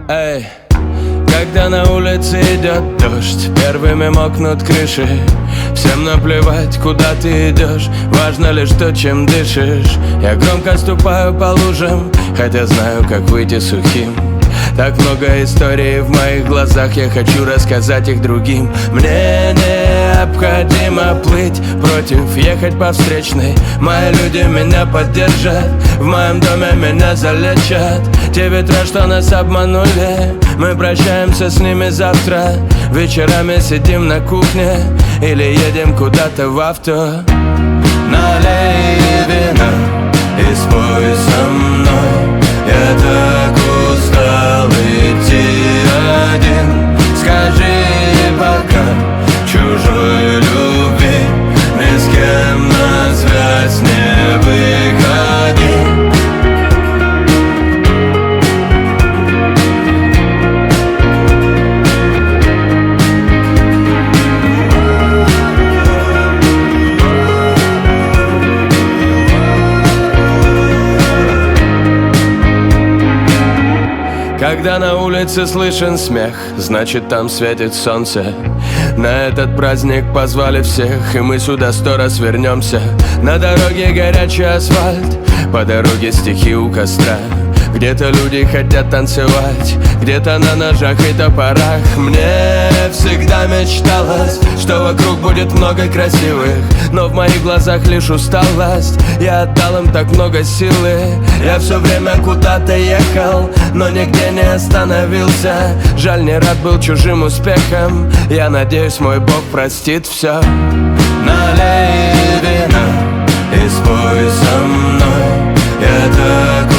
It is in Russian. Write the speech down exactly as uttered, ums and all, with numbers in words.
Эй, когда на улице идет дождь, первыми мокнут крыши. Всем наплевать, куда ты идешь, важно лишь то, чем дышишь. Я громко ступаю по лужам, хотя знаю, как выйти сухим. Так много историй в моих глазах, я хочу рассказать их другим. Мне необходимо плыть против, ехать по встречной. Мои люди меня поддержат, в моем доме меня залечат. Те ветра, что нас обманули, мы прощаемся с ними завтра. Вечерами сидим на кухне или едем куда-то в авто. Налей вина и спой со мной. Я так устал идти один. Скажи пока чужой любви ни с кем на связь не выходи. Когда на улице слышен смех, значит там светит солнце. На этот праздник позвали всех, и мы сюда сто раз вернемся. На дороге горячий асфальт, по дороге стихи у костра. Где-то люди хотят танцевать, где-то на ножах и топорах. Мне всегда мечталось, что вокруг будет много красивых, но в моих глазах лишь усталость. Я отдал им так много силы. Я все время куда-то ехал, но нигде не остановился. Жаль, не рад был чужим успехом. Я надеюсь, мой Бог простит все. Налей вина и спой со мной. Я так